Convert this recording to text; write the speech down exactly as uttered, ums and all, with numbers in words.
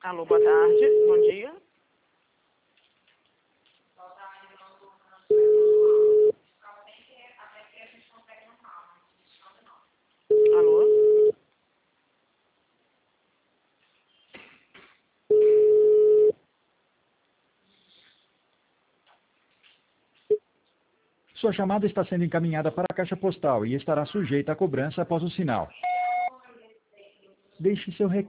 Alô, boa tarde. Bom dia. Alô? Sua chamada está sendo encaminhada para a caixa postal e estará sujeita a cobrança após o sinal. Deixe seu recado.